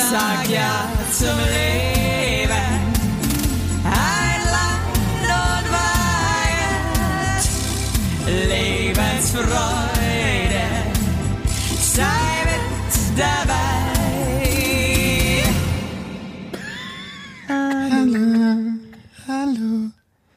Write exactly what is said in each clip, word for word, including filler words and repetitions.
sag ja zum Leben. Ein Land und Wahrheit, Lebensfreude, sei mit dabei. Hallo, hallo,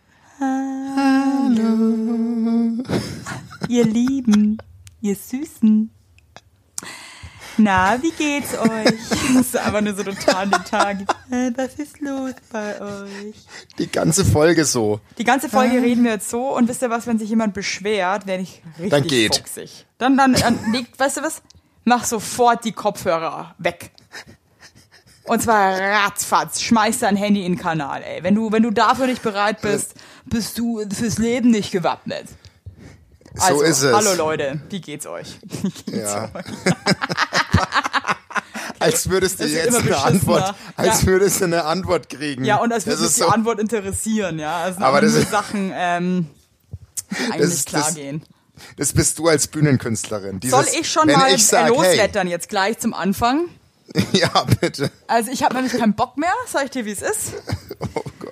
hallo. Ihr Lieben, ihr Süßen. Na, wie geht's euch? Das ist aber nur so total den Tag. Was ist los bei euch? Die ganze Folge so. Die ganze Folge reden wir jetzt so und wisst ihr was, wenn sich jemand beschwert, werde ich richtig Dann geht. fuchsig. Dann, dann, dann legt, weißt du was? Mach sofort die Kopfhörer weg. Und zwar ratzfatz, schmeiß dein Handy in den Kanal, ey. Wenn du, wenn du dafür nicht bereit bist, bist du fürs Leben nicht gewappnet. Also, so ist es. Hallo Leute, wie geht's euch? Wie geht's Ja. euch? Als würdest du Das ist jetzt immer eine beschissener. Antwort, als Ja. würdest du eine Antwort kriegen. Ja, und als würde Das mich ist die so, Antwort interessieren, ja. Also Aber aber das nur ist- Sachen, ähm, die eigentlich Das nicht ist- klar das- gehen. das bist du als Bühnenkünstlerin. Dieses, Soll ich schon wenn mal ich sag, loswettern jetzt gleich zum Anfang? Hey, ja, bitte. Also ich habe nämlich keinen Bock mehr, sag ich dir, wie es ist. Oh Gott.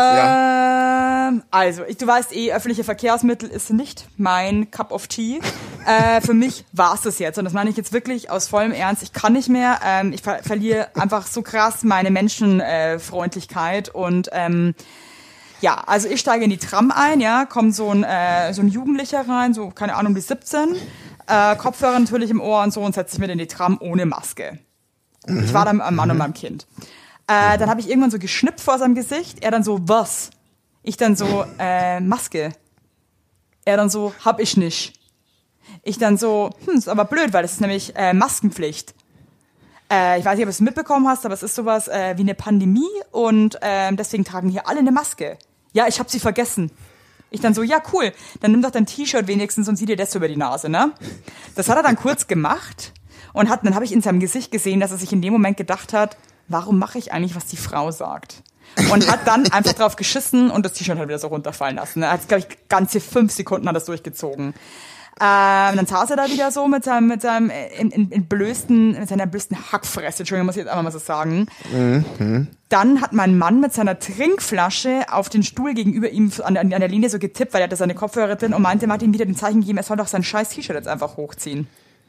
Ja. Ähm, also, ich, du weißt eh, öffentliche Verkehrsmittel ist nicht mein Cup of Tea. Äh, für mich war es das jetzt. Und das meine ich jetzt wirklich aus vollem Ernst. Ich kann nicht mehr. Ähm, ich ver verliere einfach so krass meine Menschenfreundlichkeit. Äh, und ähm, ja, also ich steige in die Tram ein, ja, kommt so ein, äh, so ein Jugendlicher rein, so, keine Ahnung, bis siebzehn. Äh, Kopfhörer natürlich im Ohr und so und setzt sich mit in die Tram ohne Maske. Mhm. Ich war da mit meinem Mann mhm. und meinem Kind. Äh, dann habe ich irgendwann so geschnippt vor seinem Gesicht. Er dann so, was? Ich dann so, äh, Maske. Er dann so, hab ich nicht. Ich dann so, hm, ist aber blöd, weil das ist nämlich äh, Maskenpflicht. Äh, ich weiß nicht, ob du es mitbekommen hast, aber es ist sowas äh, wie eine Pandemie und äh, deswegen tragen hier alle eine Maske. Ja, ich habe sie vergessen. Ich dann so, ja, cool, dann nimm doch dein T-Shirt wenigstens und zieh dir das über die Nase, ne? Das hat er dann kurz gemacht und hat, dann habe ich in seinem Gesicht gesehen, dass er sich in dem Moment gedacht hat, warum mache ich eigentlich, was die Frau sagt? Und hat dann einfach drauf geschissen und das T-Shirt halt wieder so runterfallen lassen. Er hat, glaube ich, ganze fünf Sekunden hat das durchgezogen. Ähm, dann saß er da wieder so mit seinem, mit seinem, in, in, in blösten, mit seiner blösten Hackfresse, Entschuldigung, muss ich jetzt einfach mal so sagen. Mhm. Dann hat mein Mann mit seiner Trinkflasche auf den Stuhl gegenüber ihm an, an der Linie so getippt, weil er hatte seine Kopfhörer drin und meinte, man hat ihm wieder den Zeichen gegeben, er soll doch sein scheiß T-Shirt jetzt einfach hochziehen.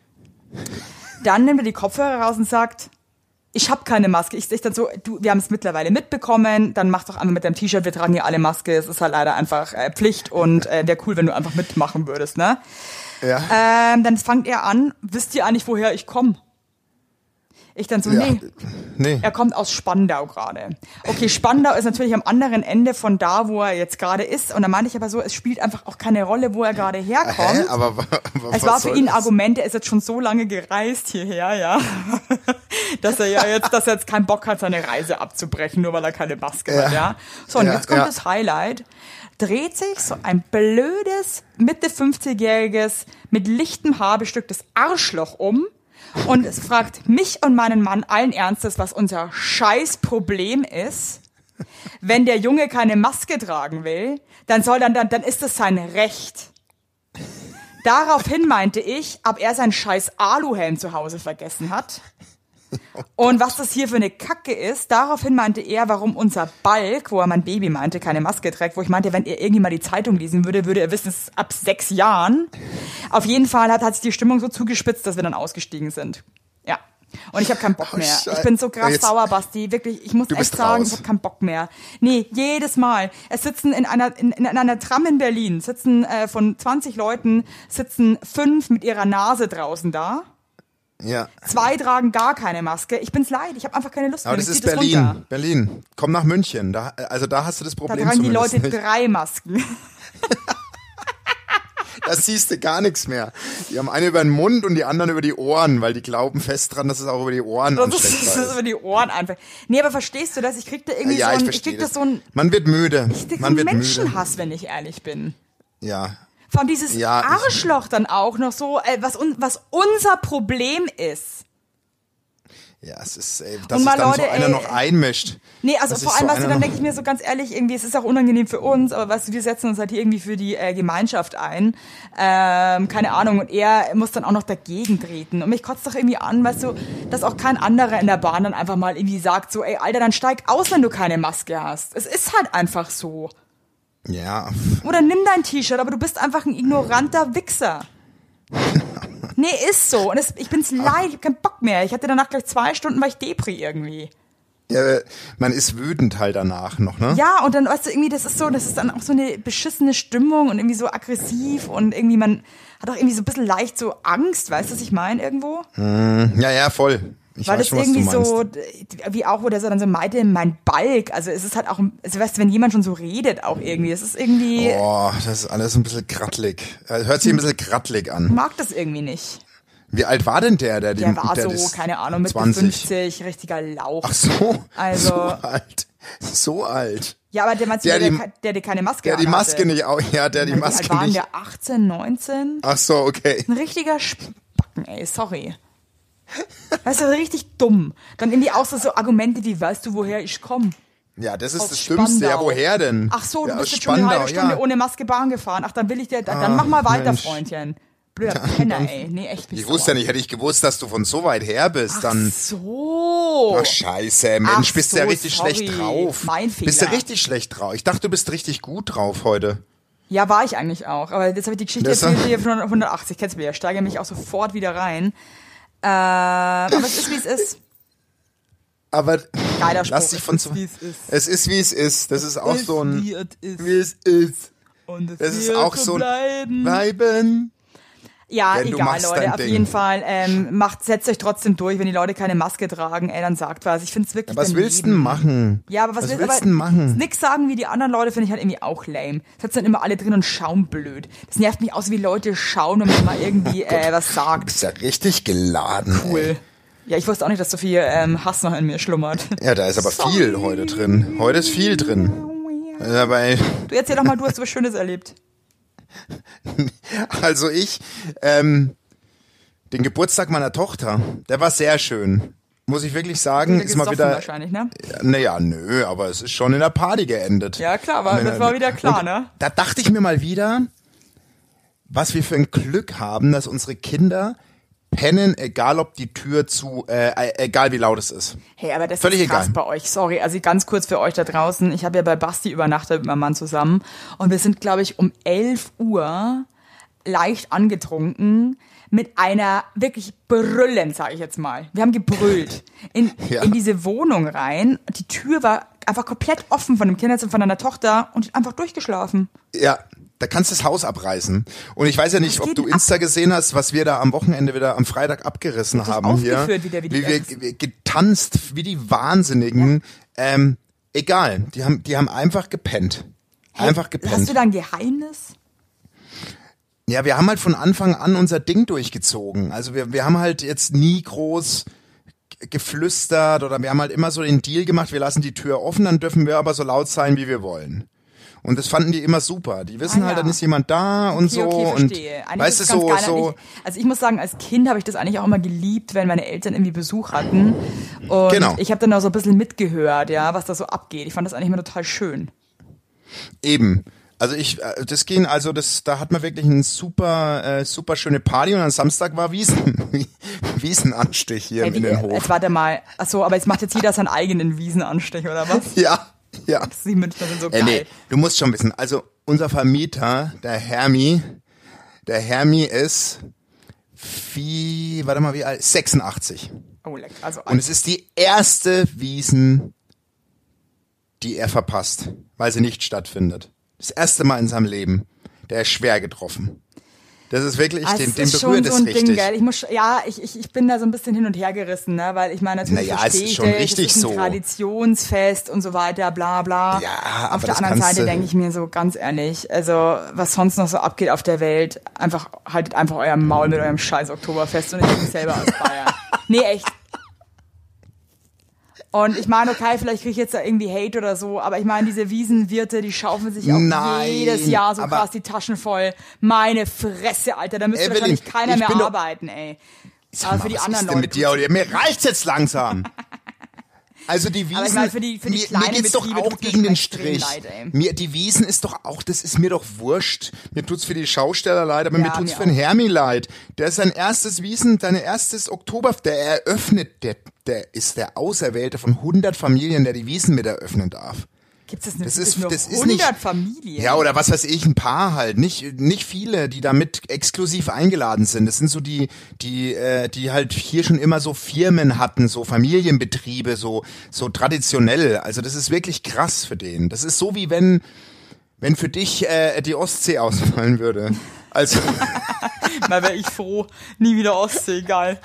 Dann nimmt er die Kopfhörer raus und sagt, ich habe keine Maske. Ich sehe dann so, du, wir haben es mittlerweile mitbekommen, dann mach doch einmal mit deinem T-Shirt, wir tragen hier alle Maske, es ist halt leider einfach äh, Pflicht und äh, wäre cool, wenn du einfach mitmachen würdest, ne? Ja. Ähm, dann fängt er an, wisst ihr eigentlich, woher ich komme? Ich dann so, Ja. nee. Nee. Er kommt aus Spandau gerade. Okay, Spandau ist natürlich am anderen Ende von da, wo er jetzt gerade ist. Und da meinte ich aber so, es spielt einfach auch keine Rolle, wo er gerade herkommt. Hä? Aber, aber es was war für soll ihn ein das? Argument, er ist jetzt schon so lange gereist hierher, ja, dass er ja jetzt, dass er jetzt keinen Bock hat, seine Reise abzubrechen, nur weil er keine Maske Ja. hat, ja. So, und Ja, jetzt kommt ja. das Highlight. Dreht sich so ein blödes, Mitte fünfzigjähriges, mit lichtem Haar bestücktes Arschloch um und es fragt mich und meinen Mann allen Ernstes, was unser Scheißproblem ist. Wenn der Junge keine Maske tragen will, dann soll dann, dann, dann ist es sein Recht. Daraufhin meinte ich, ob er seinen scheiß Aluhelm zu Hause vergessen hat. Und was das hier für eine Kacke ist, daraufhin meinte er, warum unser Balk, wo er mein Baby meinte, keine Maske trägt, wo ich meinte, wenn er irgendwie mal die Zeitung lesen würde, würde er wissen, es ist ab sechs Jahren. Auf jeden Fall hat, hat sich die Stimmung so zugespitzt, dass wir dann ausgestiegen sind. Ja. Und ich habe keinen Bock Oh, mehr. Scheiße. Ich bin so krass Jetzt- sauer, Basti. Wirklich, ich muss Du echt bist sagen, raus. ich habe keinen Bock mehr. Nee, jedes Mal. Es sitzen in einer, in, in einer Tram in Berlin, sitzen äh, von zwanzig Leuten, sitzen fünf mit ihrer Nase draußen da. Ja. Zwei tragen gar keine Maske. Ich bin's leid, ich habe einfach keine Lust Aber mehr. das Mir ist zieht Berlin. runter. Berlin. Komm nach München. Da, also da hast du das Da Problem tragen die zumindest Leute nicht. drei Masken. Da siehst du gar nichts mehr. Die haben eine über den Mund und die anderen über die Ohren, weil die glauben fest dran, dass es auch über die Ohren Das ist, ansteckbar das ist über die Ohren einfach. Nee, aber verstehst du das? Ich krieg da irgendwie Ja, so ich ein, verstehe krieg da das. so ein, Man wird müde. ich krieg so Man einen wird müde. Menschenhass, wenn ich ehrlich bin. Ja. Vor allem dieses Ja, ich- Arschloch dann auch noch so, äh, was, un, was unser Problem ist. Ja, es ist, ey, dass Und sich mal dann Leute, so einer ey, noch einmischt. Nee, also Dass vor sich allem, so weißt du, einer dann noch- denke ich mir so ganz ehrlich, irgendwie, es ist auch unangenehm für uns, aber weißt du, wir setzen uns halt hier irgendwie für die äh, Gemeinschaft ein. Ähm, keine Ahnung, und er muss dann auch noch dagegen treten. Und mich kotzt doch irgendwie an, weißt du, dass auch kein anderer in der Bahn dann einfach mal irgendwie sagt, so, ey, Alter, dann steig aus, wenn du keine Maske hast. Es ist halt einfach so. Ja, Oder nimm dein T-Shirt, aber du bist einfach ein ignoranter Wichser. Nee, ist so. Und es, ich bin's leid, ich hab keinen Bock mehr. Ich hatte danach gleich zwei Stunden, war ich Depri irgendwie. ja, man ist wütend halt danach noch, ne? Ja, und dann, weißt du, irgendwie, das ist so, das ist dann auch so eine beschissene Stimmung und irgendwie so aggressiv und irgendwie, man hat auch irgendwie so ein bisschen leicht so Angst, weißt du, was ich meine, irgendwo? Ja, ja, voll. Ich Weil weiß das schon, was du irgendwie meinst. so, wie auch, wo der so dann so meinte, mein Balk, also es ist halt auch, also weißt du, wenn jemand schon so redet auch irgendwie, es ist irgendwie, Boah, das ist alles ein bisschen krattelig. Äh, Hört sich ein bisschen krattelig an. mag das irgendwie nicht. Wie alt war denn der, der, Der den, war der so, das keine Ahnung, mit zwanzig fünfzig, richtiger Lauch. Ach so, Also- so alt. So alt. Ja, aber der meinst du, Der der, die- der, der, der keine Maske Der die anhatte. Maske nicht auch, ja, der die Wie alt Maske war denn nicht. der achtzehn, neunzehn? Ach so, okay. Ein richtiger Spacken, ey, sorry. Weißt du, richtig dumm. Dann irgendwie auch so, so Argumente wie, weißt du, woher ich komme? Ja, das ist Aus das Schlimmste. Ja, Spandau. woher denn? Ach so, du ja, bist aus jetzt schon eine halbe Spandau, Stunde ja. ohne Maske Bahn gefahren. Ach, dann will ich dir, dann, dann mach mal weiter, Mensch. Freundchen. Blöder Penner, ey. Nee, echt bin Ich wusste ja nicht, hätte ich gewusst, dass du von so weit her bist, Ach dann. so. Ach, scheiße, Mensch, Ach bist so, du ja richtig sorry. schlecht drauf. Mein Bist du Fehler. richtig schlecht drauf? Ich dachte, du bist richtig gut drauf heute. Ja, war ich eigentlich auch. Aber jetzt habe ich die Geschichte Das- erzählt hier von hundertachtzig. Kennst du mich, ich steige mich auch sofort wieder rein. Äh, aber es ist, wie es ist. Aber Geiler Spruch. lass dich von es so. ist, wie es ist. Es ist, wie es ist. Das ist auch Ist, so ein. wie es ist. Wie es ist. Und es Das ist wird auch so ein. bleiben. Bleiben. Ja, Denn du egal, machst Leute, dein auf Ding. jeden Fall. Ähm, macht, setzt euch trotzdem durch, wenn die Leute keine Maske tragen. Ey, dann sagt was. Ich finde es wirklich Was daneben. willst du denn machen? Ja, aber was, was will- willst aber du denn machen? Nix sagen wie die anderen Leute finde ich halt irgendwie auch lame. Sitzen dann immer alle drin und schauen blöd. Das nervt mich aus, wie Leute schauen, wenn man mal irgendwie äh, was Du sagt. bist ja richtig geladen. Cool. Ey. Ja, ich wusste auch nicht, dass so viel ähm, Hass noch in mir schlummert. Ja, da ist aber viel heute drin. Heute ist viel drin. Dabei, Du erzähl doch mal, du hast was Schönes erlebt. also ich, ähm, den Geburtstag meiner Tochter, der war sehr schön. Muss ich wirklich sagen, Wieder ist mal gesoffen wieder. wahrscheinlich, ne? Naja, nö, aber es ist schon in der Party geendet. Ja, klar, aber das war wieder klar, Und ne? Da dachte ich mir mal wieder, was wir für ein Glück haben, dass unsere Kinder pennen, egal ob die Tür zu, äh, egal wie laut es ist. Hey, aber das Völlig ist krass egal. bei euch. Sorry, also ganz kurz für euch da draußen. Ich habe ja bei Basti übernachtet mit meinem Mann zusammen und wir sind, glaube ich, um elf Uhr leicht angetrunken mit einer wirklich Brüllen, sage ich jetzt mal. Wir haben gebrüllt in, Ja. in diese Wohnung rein. Die Tür war einfach komplett offen von dem Kinderzimmer von deiner Tochter und einfach durchgeschlafen. Ja, da kannst du das Haus abreißen. Und ich weiß ja nicht, Was ob geht du denn ab? Insta gesehen hast, was wir da am Wochenende wieder am Freitag abgerissen Richtig haben hier. aufgeführt wieder, wie die wie wir Ex. ge- getanzt, wie die Wahnsinnigen. Ähm, egal, die haben, die haben einfach gepennt. Einfach Hast du gepennt. da ein Geheimnis? Ja, wir haben halt von Anfang an unser Ding durchgezogen. Also wir, wir haben halt jetzt nie groß g- geflüstert oder wir haben halt immer so den Deal gemacht, wir lassen die Tür offen, dann dürfen wir aber so laut sein, wie wir wollen. Und das fanden die immer super. Die wissen Ah, halt, ja. dann ist jemand da und Okay, so. okay, und verstehe. Eigentlich weißt du, ist es ganz so, geil. so. Ich, also ich muss sagen, als Kind habe ich das eigentlich auch immer geliebt, wenn meine Eltern irgendwie Besuch hatten. Und Genau. ich habe dann auch so ein bisschen mitgehört, ja, was da so abgeht. Ich fand das eigentlich immer total schön. Eben. Also ich, äh, das ging, also das, da hat man wirklich eine super, äh, super schöne Party und am Samstag war Wiesen, Wiesenanstich hier Hey, in wie, den äh, Hof. jetzt warte mal. Achso, aber jetzt macht jetzt jeder seinen eigenen Wiesenanstich, oder was? Ja, ja. Die Münchner sind so Äh, geil. nee, du musst schon wissen, also unser Vermieter, der Hermi, der Hermi ist wie, warte mal, wie alt? sechsundachtzig. Oh, leck. Also, Und es ist die erste Wiesen, die er verpasst, weil sie nicht stattfindet. Das erste Mal in seinem Leben. Der ist schwer getroffen. Das ist wirklich, Ah, den, es den ist schon berührt so es ein richtig. Ding, gell? Ich muss, sch- ja, ich, ich, ich bin da so ein bisschen hin und her gerissen, ne? Weil ich meine, natürlich Naja, es verstehe ist ich schon das, richtig es ist ein so. Traditionsfest und so weiter, bla bla. Ja, auf aber der das anderen kannst Seite du- denke ich mir so ganz ehrlich, also was sonst noch so abgeht auf der Welt, einfach haltet einfach euer Maul mit eurem scheiß Oktoberfest und ich bin selber aus Bayern. Nee, echt. Und ich meine, okay, vielleicht kriege ich jetzt da irgendwie Hate oder so, aber ich meine, diese Wiesenwirte, die schaufeln sich auch Nein, jedes Jahr so aber- krass die Taschen voll. Meine Fresse, Alter, da müsste Evelyn, wahrscheinlich keiner ich mehr bin doch- arbeiten, ey. Sag Aber mal, für die was anderen ist denn Leute mit dir? Mir reicht's jetzt langsam. Also die Wiesn, Aber ich meine, für die- für die mir, kleinen mir geht's doch Betriebe auch tut's mir gegen den extrem Strich. leid, ey. Mir, die Wiesn ist doch auch, das ist mir doch wurscht. Mir tut's für die Schausteller leid, aber Ja, mir tut's mir für den Hermi leid. Der ist sein erstes Wiesn, sein erstes Oktober, der eröffnet, der, der ist der Auserwählte von hundert Familien, der die Wiesn mit eröffnen darf. Gibt es das, Das ist- nur das ist hundert nicht- Familien? Ja, oder was weiß ich, ein paar halt, nicht nicht viele, die damit exklusiv eingeladen sind. Das sind so die die äh, die halt hier schon immer so Firmen hatten, so Familienbetriebe, so so traditionell. Also das ist wirklich krass für den. Das ist so wie wenn wenn für dich äh, die Ostsee ausfallen würde. Also Mal wäre ich froh. Nie wieder Ostsee, geil.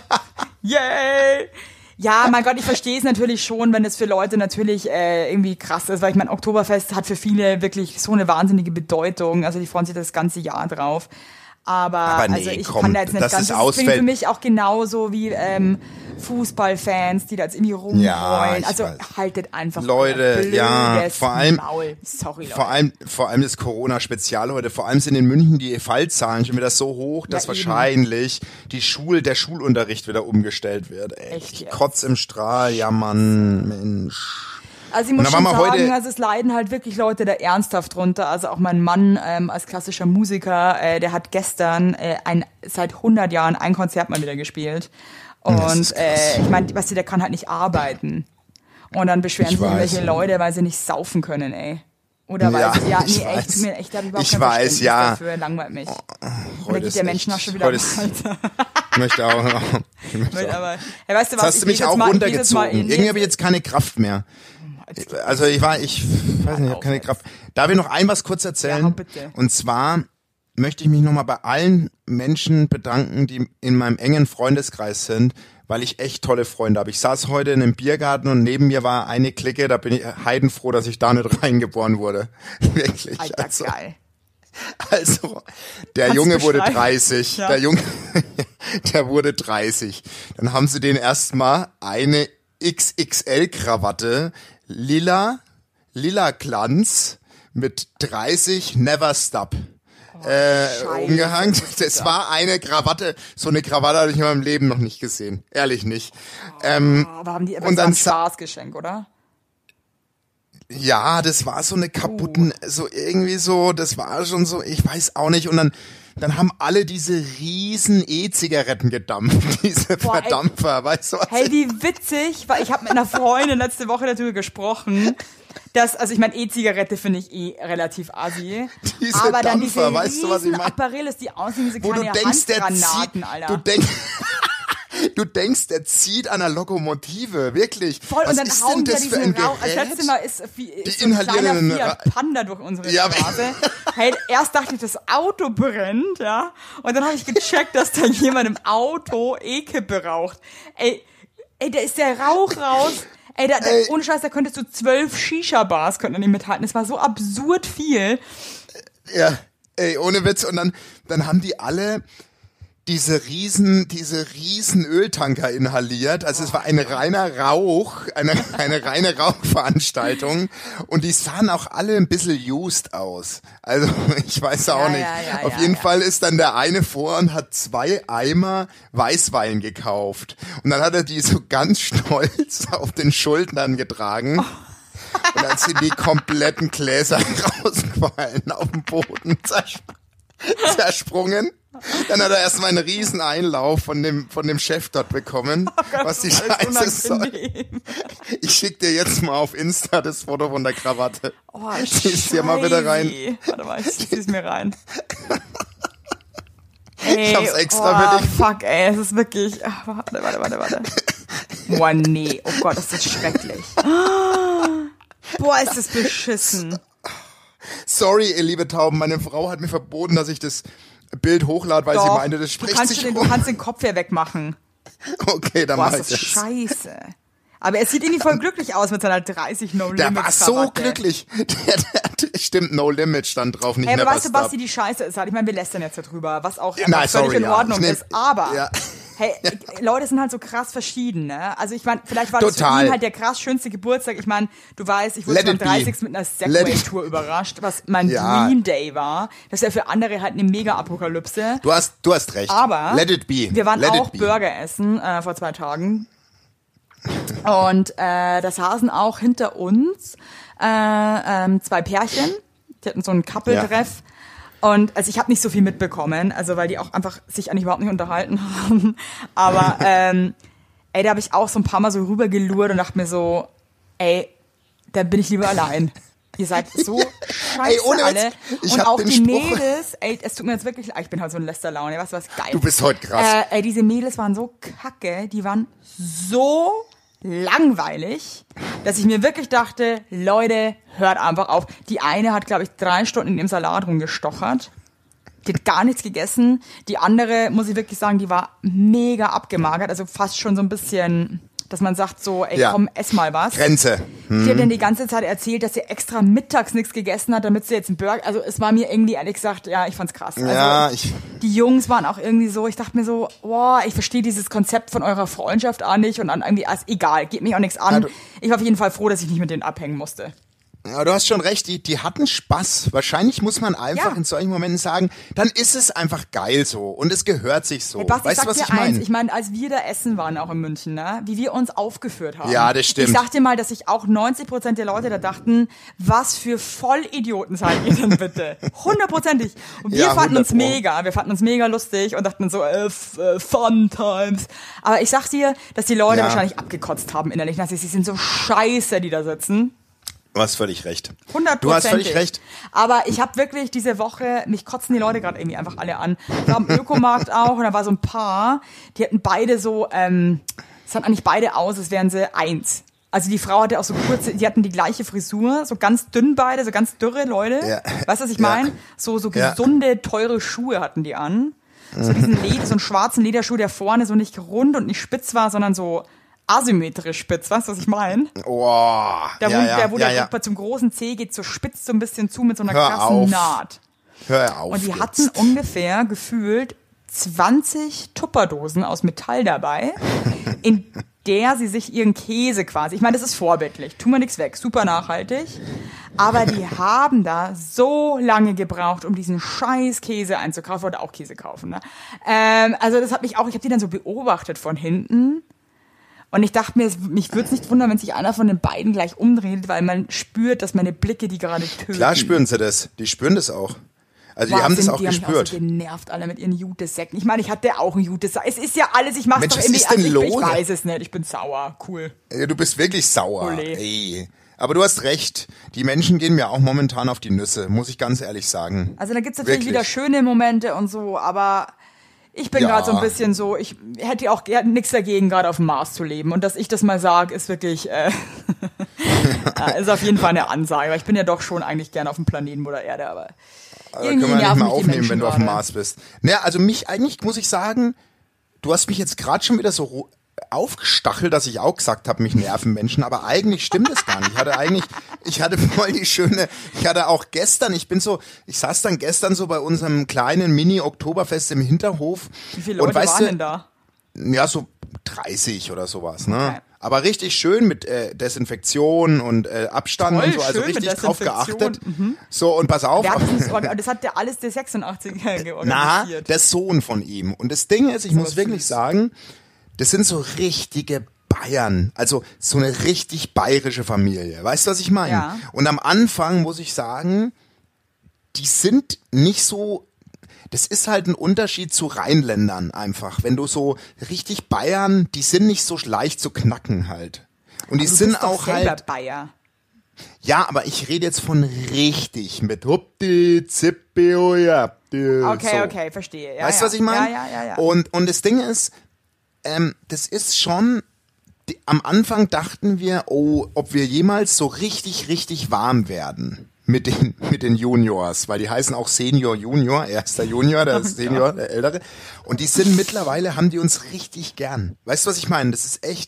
Yay! Ja, mein Gott, ich verstehe es natürlich schon, wenn es für Leute natürlich äh, irgendwie krass ist, weil ich mein, Oktoberfest hat für viele wirklich so eine wahnsinnige Bedeutung. Also die freuen sich das ganze Jahr drauf. Aber, Aber nee, also ich komm, kann da jetzt nicht dass ganz, es das klingt ausfällt. für mich auch genauso wie ähm, Fußballfans, die da jetzt irgendwie rumrollen. Ja, ich also weiß. haltet einfach Leute, euer blödes ja, vor allem- Maul. Sorry, Leute. vor allem vor allem das Corona-Spezial heute. Vor allem sind in München die Fallzahlen schon wieder so hoch, dass Ja, eben. wahrscheinlich die Schul der Schulunterricht wieder umgestellt wird. Ey, Echt ich jetzt? kotz im Strahl, ja Mann, Mensch. Also ich Und muss dann schon waren wir sagen, heute- also es leiden halt wirklich Leute da ernsthaft drunter. Also auch mein Mann ähm, als klassischer Musiker, äh, der hat gestern äh, ein, seit hundert Jahren ein Konzert mal wieder gespielt. Das Und ist krass. äh, ich meine, weißt du, der kann halt nicht arbeiten. Und dann beschweren Ich sich irgendwelche weiß. Leute, weil sie nicht saufen können, ey. Oder weil Ja, sie, ja, ich nee, echt, weiß. mir echt, da hab ich überhaupt Ich kein weiß, Verständnis ja. dafür, langweilt mich. Und da Heute geht ist der echt- Menschenarsch schon wieder heute ist- weiter. Ich möchte auch. Ich möchte auch. Aber, ja, weißt du was, Jetzt hast ich du mich geh jetzt auch mal, ich geh jetzt mal runtergezogen. in- Irgendwie habe ich jetzt keine Kraft mehr. Also ich war, ich weiß nicht, ich habe keine Kraft. Darf ich noch ein was kurz erzählen? Ja, bitte. Und zwar möchte ich mich nochmal bei allen Menschen bedanken, die in meinem engen Freundeskreis sind, weil ich echt tolle Freunde habe. Ich saß heute in einem Biergarten und neben mir war eine Clique, da bin ich heidenfroh, dass ich da nicht reingeboren wurde. Wirklich. Alter, also, geil. also, der Kannst Junge du wurde beschreiben? dreißig. Ja. Der Junge, der wurde dreißig. Dann haben sie den erstmal eine X X L-Krawatte, lila, lila Glanz mit dreißig Never Stop. Äh, Scheiße, umgehangen. das ist Das ja- war eine Krawatte. So eine Krawatte habe ich in meinem Leben noch nicht gesehen. Ehrlich nicht. Ähm, Aber haben die aber und so dann ein sa- Spaßgeschenk, oder? Ja, das war so eine kaputten, so irgendwie so, das war schon so, ich weiß auch nicht. Und dann, dann haben alle diese riesen E-Zigaretten gedampft, diese Boah, ey. Verdampfer, weißt du was? Hey, wie witzig, weil ich habe mit einer Freundin letzte Woche darüber gesprochen, dass, also ich meine, E-Zigarette finde ich eh relativ assi, Diese aber dann Dampfer, diese weißt du, was ich riesen mein? Apparillos, die aussehen wie so Wo du kleine denkst, der Handgranaten, zieht, Alter. du denkst, du denkst, der zieht an der Lokomotive, wirklich. Voll, was und dann ist hauen denn die da das für ein diesen Rauch. Das Gerät? letzte Mal ist, wie, ist Die so ein inhalieren kleiner einen Fiat Ra- Panda durch unsere Ja, aber- Straße. Hey, erst dachte ich, das Auto brennt, ja. Und dann habe ich gecheckt, dass da jemand im Auto E-Kippe raucht. Ey, ey, da ist der Rauch raus. Ey, da, da, Ey. ohne Scheiß, da könntest du zwölf Shisha-Bars könnten nicht mithalten. Das war so absurd viel. Ja, ey, ohne Witz. Und dann, dann haben die alle diese riesen, diese riesen Öltanker inhaliert. Also es war ein reiner Rauch, eine, eine reine Rauchveranstaltung. Und die sahen auch alle ein bisschen used aus. Also ich weiß auch Ja, nicht. ja, ja, Auf ja, jeden ja. Fall ist dann der eine vor und hat zwei Eimer Weißwein gekauft. Und dann hat er die so ganz stolz auf den Schultern getragen. Und dann sind die kompletten Gläser rausgefallen auf dem Boden, zersp zersprungen. Dann hat er erstmal einen riesen Einlauf von dem, von dem Chef dort bekommen, was die Das ist alles Scheiße soll. unangenehm. Ich schick dir jetzt mal auf Insta das Foto von der Krawatte. Oh, Zieh's dir mal bitte rein. Scheiße. Warte mal, ich zieh's mir rein. Ey, hab's extra oh, für dich. Fuck, ey, es ist wirklich. Ach, warte, warte, warte, warte. Boah, nee. Oh Gott, ist das schrecklich. Boah, ist das beschissen. Sorry, ihr liebe Tauben, meine Frau hat mir verboten, dass ich das Bild hochlade, weil sie Doch, meinte, das du spricht kannst, sich den, du rum. kannst den Kopf ja wegmachen. Okay, dann Boah, mach ist ich das das. scheiße. Aber er sieht irgendwie voll glücklich aus mit seiner dreißig No Limit Der war so Krawatte. glücklich. Der, der, stimmt, No Limit stand drauf, nicht Hey, aber Never weißt du, Stop. Basti, die Scheiße ist halt, ich meine, wir lästern jetzt darüber, was auch Na, einfach sorry, völlig in ja. Ordnung Ich nehm- ist, aber ja. Hey, Leute sind halt so krass verschieden, ne? Also ich meine, vielleicht war Total. das für ihn halt der krass schönste Geburtstag. Ich meine, du weißt, ich wurde Let am it be. dreißigsten mit einer Segway-Tour überrascht, was mein Ja. Dream Day war. Das ist ja für andere halt eine Mega-Apokalypse. Du hast, du hast recht. Aber Let it be. wir waren Let auch it be. Burger essen äh, vor zwei Tagen. Und äh, da saßen auch hinter uns äh, ähm, zwei Pärchen. Die hatten so einen Couple-Treff. Und also ich habe nicht so viel mitbekommen, also weil die auch einfach sich eigentlich überhaupt nicht unterhalten haben. Aber ähm, ey, da habe ich auch so ein paar Mal so rübergelurrt und dachte mir so, ey, da bin ich lieber allein. Ihr seid so scheiße Ey, ohne alle. Witz, ich und hab auch den die Spruch- Mädels, ey, es tut mir jetzt wirklich leid, ich bin halt so in Lästerlaune, weißt du was, geil. Du bist heute krass. Äh, ey, diese Mädels waren so kacke, die waren so langweilig, dass ich mir wirklich dachte, Leute, hört einfach auf. Die eine hat, glaube ich, drei Stunden in dem Salat rumgestochert. Die hat gar nichts gegessen. Die andere, muss ich wirklich sagen, die war mega abgemagert, also fast schon so ein bisschen, dass man sagt so, ey, Ja. komm, ess mal was. Grenze. Hm. Die hat dann die ganze Zeit erzählt, dass sie extra mittags nichts gegessen hat, damit sie jetzt einen Burger, also es war mir irgendwie ehrlich gesagt, ja, ich fand's krass. Also, Ja, ich, die Jungs waren auch irgendwie so, ich dachte mir so, boah, ich verstehe dieses Konzept von eurer Freundschaft auch nicht und dann irgendwie, also egal, geht mich auch nichts an. Ja, du- Ich war auf jeden Fall froh, dass ich nicht mit denen abhängen musste. ja, du hast schon recht, die, die hatten Spaß. Wahrscheinlich muss man einfach Ja. in solchen Momenten sagen, dann ist es einfach geil so und es gehört sich so. Hey, Basti, weißt ich du, sag was dir ich eins, meine? ich meine, als wir da essen waren, auch in München, ne, wie wir uns aufgeführt haben. Ja, das stimmt. Ich sag dir mal, dass sich auch neunzig Prozent der Leute da dachten, was für Vollidioten seid ihr denn bitte? Hundertprozentig. Und wir Ja, fanden uns hundert Pro. mega, wir fanden uns mega lustig und dachten so, äh, f- äh, Fun Times. Aber ich sag dir, dass die Leute Ja. wahrscheinlich abgekotzt haben innerlich, dass sie sie sind so scheiße, die da sitzen. Du hast völlig recht. Hundertprozentig. Du hast völlig recht. Aber ich habe wirklich diese Woche, mich kotzen die Leute gerade irgendwie einfach alle an. Ich war am Ökomarkt auch und da war so ein Paar, die hatten beide so, ähm, sahen eigentlich beide aus, als wären sie eins. Also die Frau hatte auch so kurze, die hatten die gleiche Frisur, so ganz dünn beide, so ganz dürre Leute. Ja. Weißt du, was ich Ja. meine? So, so Ja. gesunde, teure Schuhe hatten die an. So diesen Leder, so einen schwarzen Lederschuh, der vorne so nicht rund und nicht spitz war, sondern so asymmetrisch spitz. Weißt du, was ich meine? Oh, Der, ja, wo, ja, der, wo ja, der ja. Rückgrat zum großen Zeh geht, so spitzt so ein bisschen zu mit so einer Hör krassen auf. Naht. Hör auf Und die jetzt. hatten ungefähr gefühlt zwanzig Tupperdosen aus Metall dabei, in der sie sich ihren Käse quasi, ich meine, das ist vorbildlich, tun wir nichts weg, super nachhaltig, aber die haben da so lange gebraucht, um diesen scheiß Käse einzukaufen oder auch Käse kaufen. Ne? Ähm, also das hat mich auch, ich habe die dann so beobachtet von hinten. Und ich dachte mir, es- mich würde es nicht wundern, wenn sich einer von den beiden gleich umdreht, weil man spürt, dass meine Blicke die gerade töten. Klar spüren sie das. Die spüren das auch. Also die Boah, haben das sind- auch die gespürt. Haben mich auch so genervt, alle mit ihren Jutesäcken. Ich meine, ich hatte auch einen Jutesack. Es ist ja alles, ich mach's Mensch, doch was irgendwie. ist denn also ich, ich los? weiß es nicht, ich bin sauer. Cool. Ja, du bist wirklich sauer. Ole. Ey. Aber du hast recht. Die Menschen gehen mir auch momentan auf die Nüsse, muss ich ganz ehrlich sagen. Also da gibt's natürlich Wirklich. wieder schöne Momente und so, aber ich bin Ja. gerade so ein bisschen so, ich hätte auch gerne nichts dagegen, gerade auf dem Mars zu leben. Und dass ich das mal sage, ist wirklich, äh, äh, ist auf jeden Fall eine Ansage. Weil ich bin ja doch schon eigentlich gerne auf dem Planeten Mutter Erde, aber Da irgendwie können wir nicht nerven mal mich die aufnehmen, Menschen wenn du auf dem gerade. Mars bist. Naja, also mich eigentlich, muss ich sagen, du hast mich jetzt gerade schon wieder so ro- aufgestachelt, dass ich auch gesagt habe, mich nerven Menschen, aber eigentlich stimmt es gar nicht. Ich hatte eigentlich, ich hatte voll die schöne, ich hatte auch gestern, ich bin so, ich saß dann gestern so bei unserem kleinen Mini-Oktoberfest im Hinterhof. Wie viele Leute und weißt waren du, denn da? Ja, so dreißig oder sowas, ne? Okay. Aber richtig schön mit äh, Desinfektion und äh, Abstand Toll, und so, also schön mit richtig drauf Desinfektion. geachtet. So, und pass auf. Wer hat das, nicht orga- das hat der alles der sechsundachtziger Na, organisiert. der Sohn von ihm. Und das Ding ist, ich muss aber wirklich süß. sagen, das sind so richtige Bayern. Also so eine richtig bayerische Familie. Weißt du, was ich meine? Ja. Und am Anfang muss ich sagen, die sind nicht so. Das ist halt ein Unterschied zu Rheinländern einfach. Wenn du so richtig Bayern, die sind nicht so leicht zu knacken halt. Und die Du sind bist doch auch selber halt. Bayer. Ja, aber ich rede jetzt von richtig mit Hupti, Zippi, Ojapti. Okay, so. okay, verstehe. Ja, Weißt du, ja. was ich meine? Ja, ja, ja, ja. Und, und das Ding ist, ähm, das ist schon, die, am Anfang dachten wir, oh, ob wir jemals so richtig, richtig warm werden mit den, mit den Juniors, weil die heißen auch Senior, Junior, er ist der Junior, der ist Senior, der Ältere. Und die sind mittlerweile, haben die uns richtig gern. Weißt du, was ich meine? Das ist echt,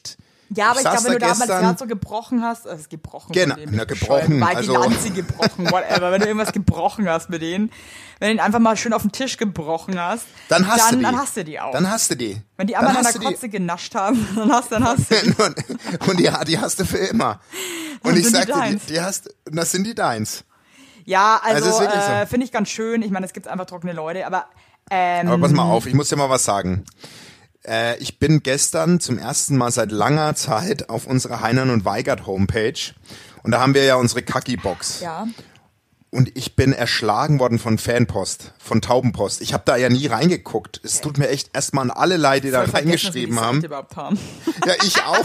Ja, aber ich, ich glaube, wenn du da mal das gestern, Herz so gebrochen hast, also gebrochen. Genau, von dem, na, gebrochen, Weil also- die Lanze gebrochen, whatever. Wenn du irgendwas gebrochen hast mit denen, wenn du ihn einfach mal schön auf den Tisch gebrochen hast, dann hast dann, du die. dann hast du die auch. Dann hast du die. wenn die einmal Dann an hast der du die. Kotze genascht haben, dann hast, dann hast du die. und, und die, die hast du für immer. Und Dann ich sind die sag dir, die, deins. die hast, das sind die deins. Ja, also, Also ist wirklich äh, so. finde ich ganz schön. Ich meine, es gibt einfach trockene Leute, aber ähm, Aber pass mal auf, ich muss dir mal was sagen. Äh, ich bin gestern zum ersten Mal seit langer Zeit auf unserer Heinern und Weigert Homepage und da haben wir ja unsere Kaki-Box. ja. Und ich bin erschlagen worden von Fanpost, von Taubenpost. Ich habe da ja nie reingeguckt. Es tut mir echt erstmal an alle leid, die da Voll vergessen, reingeschrieben dass wir die haben. Seite überhaupt haben. Ja, ich auch.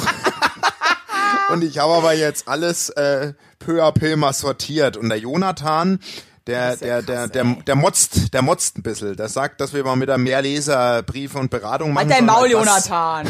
Und ich habe aber jetzt alles äh, peu à peu mal sortiert. Und der Jonathan, der, Das ist ja der, der, krass, der, ey. der motzt, der motzt ein bisschen. Der sagt, dass wir mal mit der Mehrleser Briefe und Beratung machen Halt dein sollen. Maul, Was- Jonathan.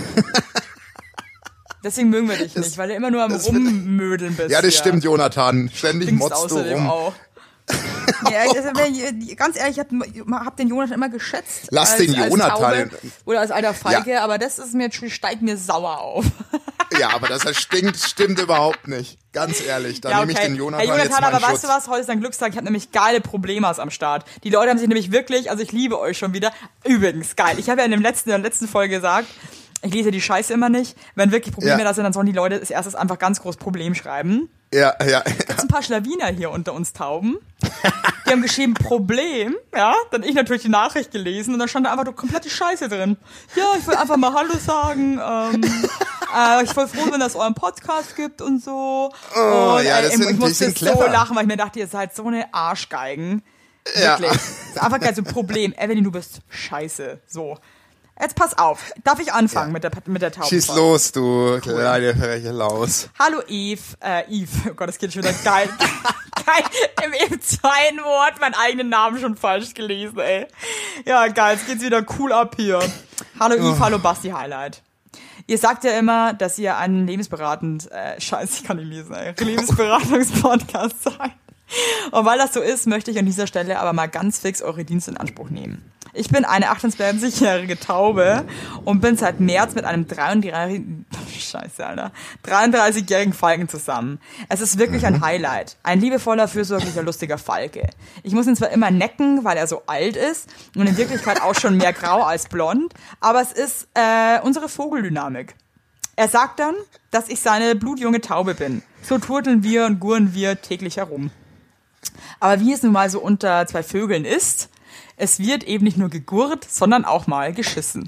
Deswegen mögen wir dich nicht, weil du immer nur am das wird- Rummödeln bist. Ja, das hier. stimmt, Jonathan. Ständig Dings motzt du außerdem rum. auch. Ja, also, wenn- ganz ehrlich, ich hab, hab den Jonathan immer geschätzt. Lass als, den als Jonathan- Taube oder als alter Feige, aber das ist mir, steigt mir sauer auf. Ja, aber das stinkt, stimmt überhaupt nicht. Ganz ehrlich, da Ja, nehme ich okay. den Jonathan, Herr jetzt Jonathan, mal in aber Schutz. weißt du was? Heute ist ein Glückstag. Ich habe nämlich geile Problemas am Start. Die Leute haben sich nämlich wirklich, also ich liebe euch schon wieder. Übrigens, geil. Ich habe ja in, dem letzten, in der letzten Folge gesagt, ich lese die Scheiße immer nicht. Wenn wirklich Probleme Ja. da sind, dann sollen die Leute als erstes einfach ganz groß Problem schreiben. Ja, ja. Jetzt ein paar Schlawiner hier unter uns Tauben. Die haben geschrieben Problem, ja. Dann ich natürlich die Nachricht gelesen und dann stand da einfach nur komplette Scheiße drin. Ja, ich will einfach mal Hallo sagen. Ähm, äh, ich bin froh, wenn es euren Podcast gibt und so. Oh, und, ja, das ich, sind- ich die musste sind so clever. lachen, weil ich mir dachte, ihr seid so eine Arschgeigen. Ja. Wirklich. Das ist einfach geil, so ein Problem. Evelyn, du bist scheiße. So. Jetzt pass auf. Darf ich anfangen Ja. mit der, mit der Tauben? Schieß los, du kleine freche Laus. Hallo Eve, äh, Eve, oh Gott, das geht schon wieder geil. geil, im, im zweiten Wort meinen eigenen Namen schon falsch gelesen, ey. Ja, geil, jetzt geht's wieder cool ab hier. Hallo Eve, hallo Basti Highlight. Ihr sagt ja immer, dass ihr einen lebensberatend, äh, scheiße, ich kann nicht lesen, ey, Lebensberatungspodcast seid. Und weil das so ist, möchte ich an dieser Stelle aber mal ganz fix eure Dienste in Anspruch nehmen. Ich bin eine achtundzwanzigjährige Taube und bin seit März mit einem dreiunddreißigjährigen, Scheiße, Alter, dreiunddreißigjährigen Falken zusammen. Es ist wirklich ein Highlight. Ein liebevoller, fürsorglicher, lustiger Falke. Ich muss ihn zwar immer necken, weil er so alt ist und in Wirklichkeit auch schon mehr grau als blond, aber es ist äh, unsere Vogeldynamik. Er sagt dann, dass ich seine blutjunge Taube bin. So turteln wir und gurren wir täglich herum. Aber wie es nun mal so unter zwei Vögeln ist, es wird eben nicht nur gegurrt, sondern auch mal geschissen.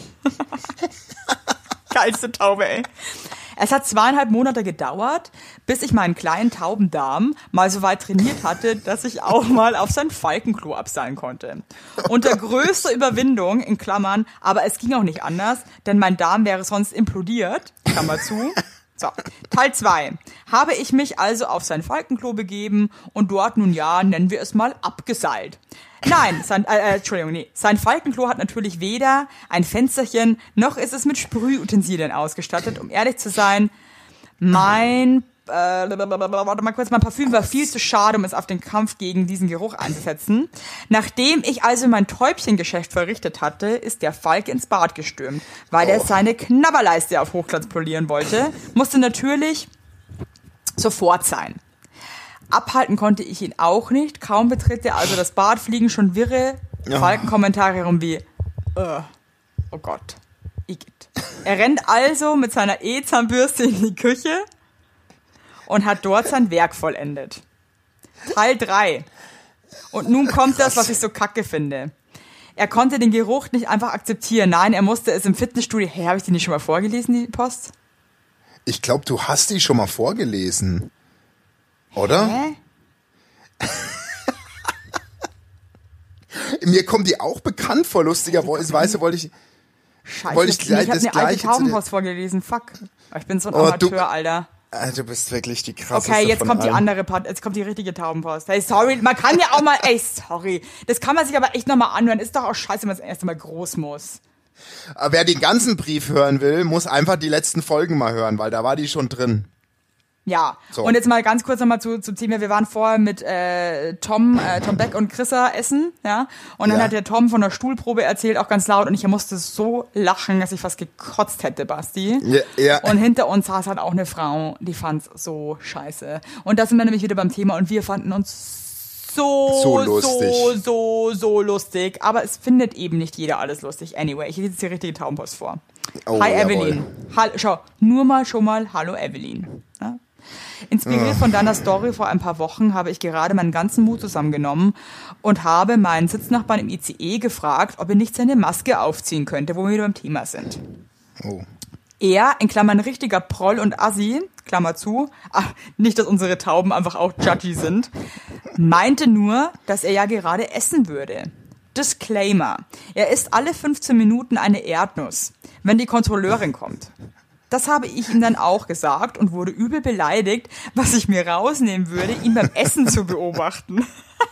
Geilste Taube, ey. Es hat zweieinhalb Monate gedauert, bis ich meinen kleinen Taubendarm mal so weit trainiert hatte, dass ich auch mal auf sein Falkenklo abseilen konnte. Unter größter Überwindung, in Klammern, aber es ging auch nicht anders, denn mein Darm wäre sonst implodiert, Klammer zu. So, Teil zwei. Habe ich mich also auf sein Falkenklo begeben und dort nun ja, nennen wir es mal, abgeseilt. Nein, sein, äh, äh, Entschuldigung, nee. Sein Falkenklo hat natürlich weder ein Fensterchen, noch ist es mit Sprühutensilien ausgestattet. Um ehrlich zu sein, mein, äh, warte mal kurz, mein Parfüm war viel zu schade, um es auf den Kampf gegen diesen Geruch einzusetzen. Nachdem ich also mein Täubchengeschäft verrichtet hatte, ist der Falk ins Bad gestürmt, weil er seine Knabberleiste auf Hochglanz polieren wollte. Musste natürlich sofort sein. Abhalten konnte ich ihn auch nicht. Kaum betritt er also das Bad, fliegen schon wirre Ja. Falkenkommentare herum wie äh, oh Gott, Igitt. Er rennt also mit seiner E-Zahnbürste in die Küche und hat dort sein Werk vollendet. Teil drei. Und nun kommt das, was ich so kacke finde. Er konnte den Geruch nicht einfach akzeptieren. Nein, er musste es im Fitnessstudio... Hey, habe ich die nicht schon mal vorgelesen, die Post? Ich glaube, du hast die schon mal vorgelesen. Oder? Hä? Mir kommt die auch bekannt vor, lustigerweise wollte ich... Scheiße, Wollte ich ich, gleich ich hab das eine alte Gleiche zu dir- Taubenpost vorgelesen. Fuck. Ich bin so ein Oh, Amateur, du- Alter. Ah, du bist wirklich die krasseste Okay, jetzt von kommt die allen. andere Part, jetzt kommt die richtige Taubenpost. Hey, sorry, man kann ja auch mal, ey, sorry. Das kann man sich aber echt nochmal anhören. Ist doch auch scheiße, wenn man das erste Mal groß muss. Aber wer den ganzen Brief hören will, muss einfach die letzten Folgen mal hören, weil da war die schon drin. Ja, So. und jetzt mal ganz kurz nochmal zu, zu Thema, wir waren vorher mit äh, Tom, äh, Tom Beck und Chrissa essen, ja, und dann Ja. hat der Tom von der Stuhlprobe erzählt, auch ganz laut, und ich musste so lachen, dass ich fast gekotzt hätte, Basti. Ja, ja. Und hinter uns saß halt auch eine Frau, die fand's so scheiße. Und da sind wir nämlich wieder beim Thema, und wir fanden uns so, So lustig. so, so, so lustig. Aber es findet eben nicht jeder alles lustig. Anyway, ich lese jetzt die richtige Taubenpost vor. Oh, Hi jawohl. Evelyn. Hall, schau, nur mal schon mal Hallo Evelyn. Ja? Inspiriert von deiner Story vor ein paar Wochen habe ich gerade meinen ganzen Mut zusammengenommen und habe meinen Sitznachbarn im I C E gefragt, ob er nicht seine Maske aufziehen könnte, wo wir wieder beim Thema sind. Oh. Er, in Klammern richtiger Proll und Assi, Klammer zu, ach, nicht, dass unsere Tauben einfach auch judgy sind, meinte nur, dass er ja gerade essen würde. Disclaimer. Er isst alle fünfzehn Minuten eine Erdnuss, wenn die Kontrolleurin kommt. Das habe ich ihm dann auch gesagt und wurde übel beleidigt, was ich mir rausnehmen würde, ihn beim Essen zu beobachten.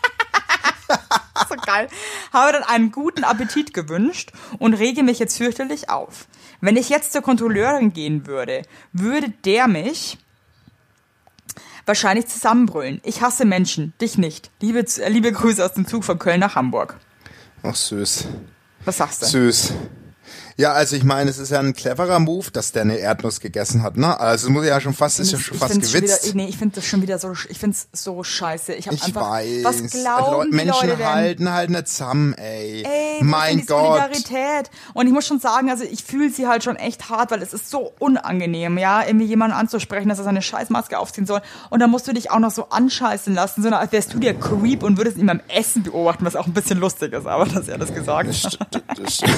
So geil. Habe dann einen guten Appetit gewünscht und rege mich jetzt fürchterlich auf. Wenn ich jetzt zur Kontrolleurin gehen würde, würde der mich wahrscheinlich zusammenbrüllen. Ich hasse Menschen, dich nicht. Liebe, äh, liebe Grüße aus dem Zug von Köln nach Hamburg. Ach, süß. Was sagst du? Süß. Ja, also ich meine, es ist ja ein cleverer Move, dass der eine Erdnuss gegessen hat, ne? Also es muss ja schon fast, ist ja schon fast find's schon gewitzt. Wieder, nee, ich finde das schon wieder so, ich finde es so scheiße. Ich, hab Ich einfach, weiß. was glauben die Menschen Leute denn? halten halt nicht zusammen, ey. Ey, wo mein ist denn die Gott. Solidarität? Und ich muss schon sagen, also ich fühle sie halt schon echt hart, weil es ist so unangenehm, ja, irgendwie jemanden anzusprechen, dass er seine Scheißmaske aufziehen soll. Und dann musst du dich auch noch so anscheißen lassen, so als wärst du der Creep und würdest ihn beim Essen beobachten, was auch ein bisschen lustig ist, aber dass er das gesagt Das hat. st- das stimmt.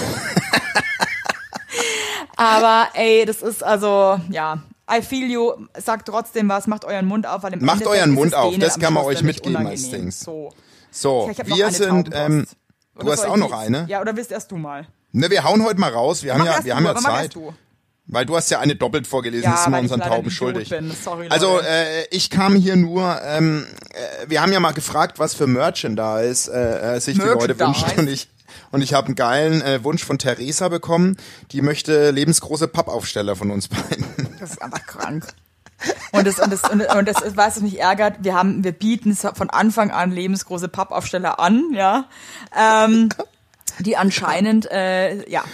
Aber ey, das ist also, ja, I feel you, sagt trotzdem was, macht euren Mund auf, weil im Macht Endeffekt euren ist Mund es auf, denen das am kann man Schluss euch nämlich mitgeben als unangenehm. Dings. So. So, Ich hab noch wir eine sind, Taubenpost. ähm, Oder du hast soll auch ich noch die- eine? Ja, oder willst erst du mal? Ne, wir hauen heute mal raus, wir haben Mach ja, erst wir du, haben ja aber mach Zeit. erst du. Weil du hast ja eine doppelt vorgelesen, Ja, das sind wir weil ich unseren leider Tauben Idiot schuldig. bin. Sorry, Leute. Also äh, ich kam hier nur, ähm, äh, wir haben ja mal gefragt, was für Merchandise äh, äh, sich die Leute Merchandise? wünschen und ich und ich habe einen geilen äh, Wunsch von Theresa bekommen, die möchte lebensgroße Pappaufsteller von uns beiden. Das ist einfach krank. Und das, und das, und, und das, weißt du, was mich ärgert? Wir haben, wir bieten von Anfang an lebensgroße Pappaufsteller an, ja, ähm, die anscheinend, äh, ja.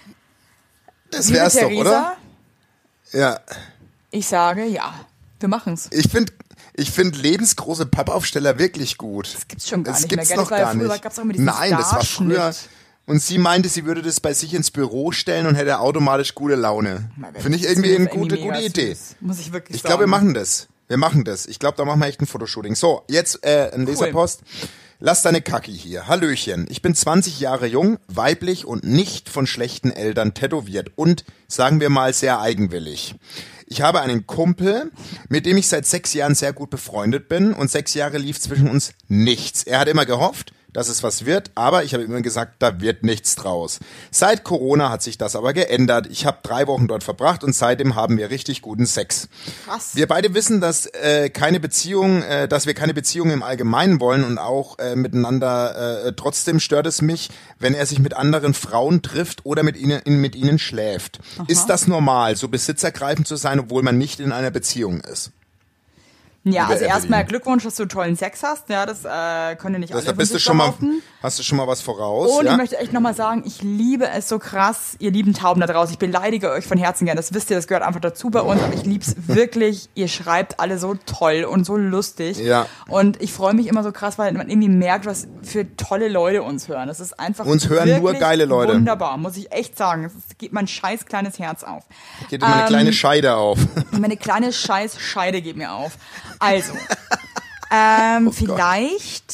Das Liebe wär's doch, Theresa, oder? Ja, ich sage, ja, wir machen's. ich finde ich finde lebensgroße Pappaufsteller wirklich gut. Das gibt's schon gar Das nicht mehr, gibt's gell? noch Das war ja gar früher, nicht. gab's auch immer diesen Nein, das war früher. Starschnitt. Und sie meinte, sie würde das bei sich ins Büro stellen und hätte automatisch gute Laune. Finde ich irgendwie eine gute, mega gute Idee. süß. Muss ich wirklich Ich sagen. glaube, wir machen das. Wir machen das. Ich glaube, da machen wir echt ein Fotoshooting. So, jetzt äh, ein Leserpost. Lass deine Kacki hier. Hallöchen. Ich bin zwanzig Jahre jung, weiblich und nicht von schlechten Eltern tätowiert und, sagen wir mal, sehr eigenwillig. Ich habe einen Kumpel, mit dem ich seit sechs Jahren sehr gut befreundet bin und sechs Jahre lief zwischen uns nichts. Er hat immer gehofft, dass es was wird, aber ich habe immer gesagt, da wird nichts draus. Seit Corona hat sich das aber geändert. Ich habe drei Wochen dort verbracht und seitdem haben wir richtig guten Sex. Krass. Wir beide wissen, dass äh, keine Beziehung, äh, dass wir keine Beziehung im Allgemeinen wollen und auch äh, miteinander. Äh, trotzdem stört es mich, wenn er sich mit anderen Frauen trifft oder mit ihnen mit ihnen schläft. Aha. Ist das normal, so besitzergreifend zu sein, obwohl man nicht in einer Beziehung ist? Ja, Liebe also erstmal Evelyn. Glückwunsch, dass du tollen Sex hast. Ja, das äh, können nicht alle Also, von bist du sich schon mal, behaupten. hast du schon mal was voraus? Und ja? ich möchte echt nochmal sagen, ich liebe es so krass, ihr lieben Tauben da draußen. Ich beleidige euch von Herzen gern. Das wisst ihr, das gehört einfach dazu bei uns. Aber ich lieb's wirklich. Ihr schreibt alle so toll und so lustig. Ja. Und ich freue mich immer so krass, weil man irgendwie merkt, was für tolle Leute uns hören. Das ist einfach Uns hören nur wirklich geile Leute. Wunderbar, muss ich echt sagen. Es geht mein scheiß kleines Herz auf. Geht immer eine Ähm, kleine Scheide auf. Meine kleine scheiß Scheide geht mir auf. Also, ähm, Oh vielleicht...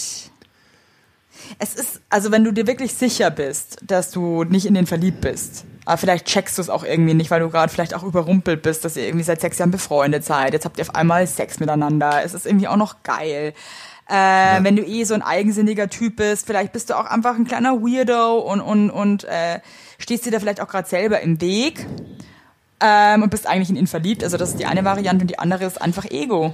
Es ist, also wenn du dir wirklich sicher bist, dass du nicht in den verliebt bist, aber vielleicht checkst du es auch irgendwie nicht, weil du gerade vielleicht auch überrumpelt bist, dass ihr irgendwie seit sechs Jahren befreundet seid. Jetzt habt ihr auf einmal Sex miteinander. Es ist irgendwie auch noch geil. Äh, ja. Wenn du eh so ein eigensinniger Typ bist, vielleicht bist du auch einfach ein kleiner Weirdo und, und, und äh, stehst dir da vielleicht auch gerade selber im Weg ähm, und bist eigentlich in ihn verliebt. Also das ist die eine Variante und die andere ist einfach Ego.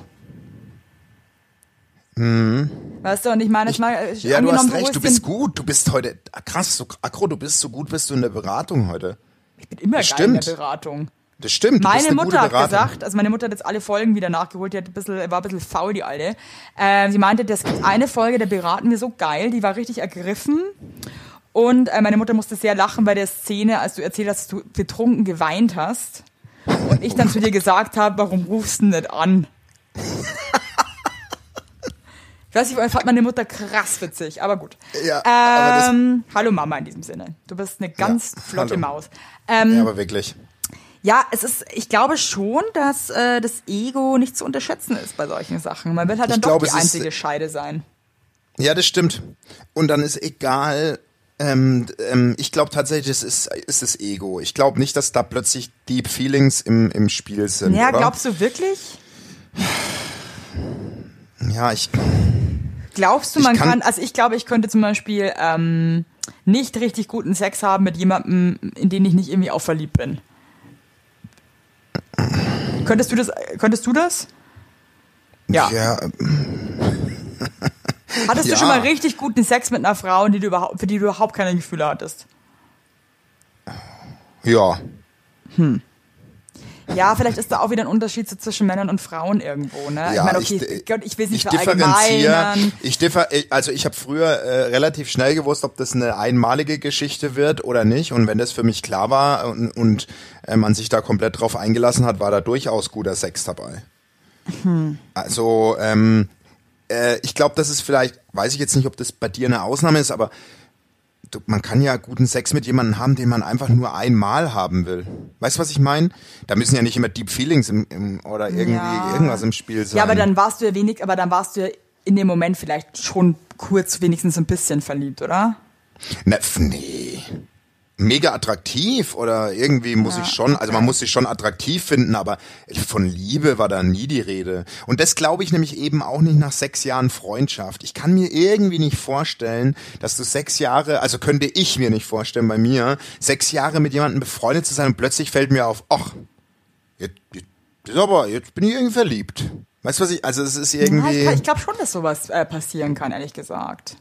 Mhm. Weißt du, und ich meine jetzt mal, äh, Ja, du hast recht, holst du bist den- gut, du bist heute, ah, krass, so aggro, du bist so gut, bist du in der Beratung heute. Ich bin immer Das geil in der stimmt. Beratung. Das stimmt, du meine bist eine Mutter gute hat Beraterin. gesagt, also meine Mutter hat jetzt alle Folgen wieder nachgeholt, die hat ein bisschen, war ein bisschen faul, die alte. Äh, sie meinte, das gibt eine Folge, da beraten wir so geil, die war richtig ergriffen. Und äh, meine Mutter musste sehr lachen bei der Szene, als du erzählt hast, dass du betrunken geweint hast. Und ich dann zu dir gesagt habe, warum rufst du nicht an? Ich weiß nicht, ich fand meine Mutter krass witzig, aber gut. Ja, aber ähm, hallo Mama in diesem Sinne. Du bist eine ganz Ja, flotte hallo. Maus. Ähm, Ja, aber wirklich. Ja, es ist, ich glaube schon, dass äh, das Ego nicht zu unterschätzen ist bei solchen Sachen. Man will halt dann Ich doch glaube, die es ist- einzige Scheide sein. Ja, das stimmt. Und dann ist egal, ähm, ähm, ich glaube tatsächlich, es ist, ist das Ego. Ich glaube nicht, dass da plötzlich Deep Feelings im, im Spiel sind, Ja, oder? glaubst du wirklich? Ja, ich, Glaubst du, Ich man kann- kann, also ich glaube, ich könnte zum Beispiel ähm, nicht richtig guten Sex haben mit jemandem, in den ich nicht irgendwie auch verliebt bin. Könntest du das? Könntest du das? Ja. ja, Hattest ja. du schon mal richtig guten Sex mit einer Frau, die du überhaupt, für die du überhaupt keine Gefühle hattest? ja. Ja, vielleicht ist da auch wieder ein Unterschied so zwischen Männern und Frauen irgendwo, ne? ich Ja, meine, okay, ich- ich, Gott, ich will es nicht Ich differenziere, verallgemeinern. ich differ, also ich habe früher äh, relativ schnell gewusst, ob das eine einmalige Geschichte wird oder nicht. Und wenn das für mich klar war und, und äh, man sich da komplett drauf eingelassen hat, war da durchaus guter Sex dabei. Hm. Also ähm, äh, ich glaube, das ist vielleicht, weiß ich jetzt nicht, ob das bei dir eine Ausnahme ist, aber du, man kann ja guten Sex mit jemandem haben, den man einfach nur einmal haben will. Weißt du, was ich meine? Da müssen ja nicht immer Deep Feelings im, im, oder irgendwie Ja. irgendwas im Spiel sein. Ja, aber dann warst du ja wenig, aber dann warst du ja in dem Moment vielleicht schon kurz wenigstens ein bisschen verliebt, oder? Ne, pf, nee. Mega attraktiv oder irgendwie muss Ja, ich schon, also man okay. muss sich schon attraktiv finden, aber von Liebe war da nie die Rede. Und das glaube ich nämlich eben auch nicht nach sechs Jahren Freundschaft. Ich kann mir irgendwie nicht vorstellen, dass du sechs Jahre, also könnte ich mir nicht vorstellen bei mir, sechs Jahre mit jemandem befreundet zu sein und plötzlich fällt mir auf, ach, jetzt, jetzt, das ist aber, jetzt bin ich irgendwie verliebt. Weißt du was ich, also es ist Ja, irgendwie... ich ich glaube schon, dass sowas äh, passieren kann, ehrlich gesagt.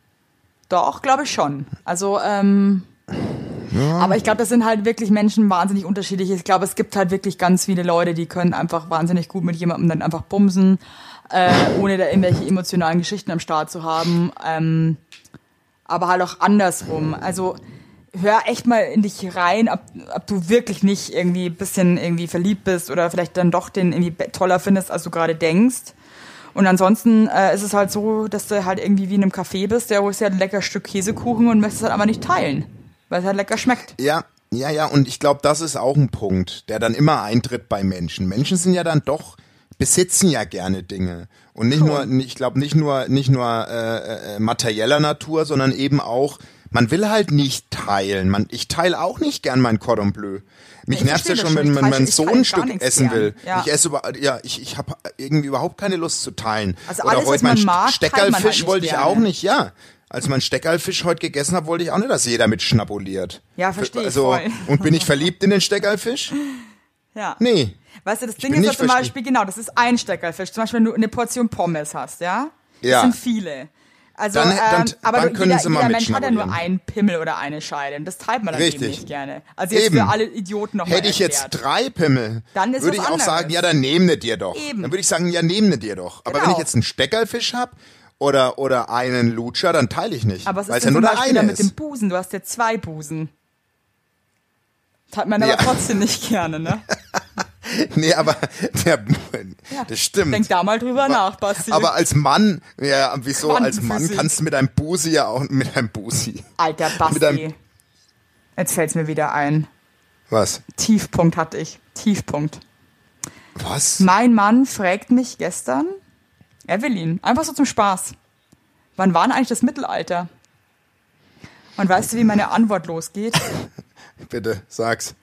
Doch, glaube ich schon. Also, ähm... Aber ich glaube, das sind halt wirklich Menschen wahnsinnig unterschiedlich. Ich glaube, es gibt halt wirklich ganz viele Leute, die können einfach wahnsinnig gut mit jemandem dann einfach bumsen, äh, ohne da irgendwelche emotionalen Geschichten am Start zu haben. Ähm, aber halt auch andersrum. Also hör echt mal in dich rein, ob, ob du wirklich nicht irgendwie ein bisschen irgendwie verliebt bist oder vielleicht dann doch den irgendwie be- toller findest, als du gerade denkst. Und ansonsten äh, ist es halt so, dass du halt irgendwie wie in einem Café bist, der holst dir halt ein lecker Stück Käsekuchen und möchtest halt aber nicht teilen, weil es halt lecker schmeckt. Ja, ja, ja, und ich glaube, das ist auch ein Punkt, der dann immer eintritt bei Menschen. Menschen sind ja dann doch, besitzen ja gerne Dinge. Und nicht nur, ich glaube, nicht nur, nicht nur äh, äh, materieller Natur, sondern eben auch, man will halt nicht teilen. Man, ich teile auch nicht gern mein Cordon Bleu. Mich Ich nervt ja verstehe schon, das wenn schon. Ich wenn teile- mein ich Sohn teile ein gar Stück nichts essen gern. will. Ja. Ich esse über, ja, ich, ich habe irgendwie überhaupt keine Lust zu teilen. Also Oder alles, was heute man mein mag, teilt man halt Steckerlfisch nicht wollte ich gerne. auch nicht, ja. Als man Steckerlfisch heute gegessen habe, wollte ich auch nicht, dass jeder mit schnabuliert. Ja, verstehe ich Also, voll. und bin ich verliebt in den Steckerlfisch? Ja. Nee. Weißt du, das Ding bin ist ja nicht zum verste- Beispiel, genau, das ist ein Steckerlfisch. Zum Beispiel, wenn du eine Portion Pommes hast, ja? Das Ja. sind viele. Also, Dann- ähm, dann- aber dann du, können jeder, sie mal jeder Mensch hat ja nur mitschnabulieren. einen Pimmel oder eine Scheide. Und das teilt man dann Richtig. eben nicht gerne. Also jetzt Eben. für alle Idioten nochmal Hätte ich jetzt erklärt. drei Pimmel, Dann ist würde was ich auch anderes. sagen, ja, dann nehm ne dir doch. Eben. Dann würde ich sagen, ja, nehm ne dir doch. Aber Genau. wenn ich jetzt einen Steckerlfisch hab oder, oder einen Lutscher, dann teile ich nicht. Aber was weil ist es ja denn nur zum der Beispiel eine da mit ist. dem Busen? Du hast ja zwei Busen. Das hat man Ja. aber trotzdem nicht gerne, ne? Nee, aber der, das stimmt. Denk da mal drüber nach, Basti. Aber als Mann, ja, wieso, als Mann Quantenphysik. kannst du mit deinem Busi ja auch, mit deinem Busi. Alter mit einem- Basti. Jetzt fällt's mir wieder ein. Was? Tiefpunkt hatte ich. Tiefpunkt. Was? Mein Mann fragt mich gestern, Evelyn, einfach so zum Spaß, wann war denn eigentlich das Mittelalter? Und weißt du, wie meine Antwort losgeht? Bitte, sag's.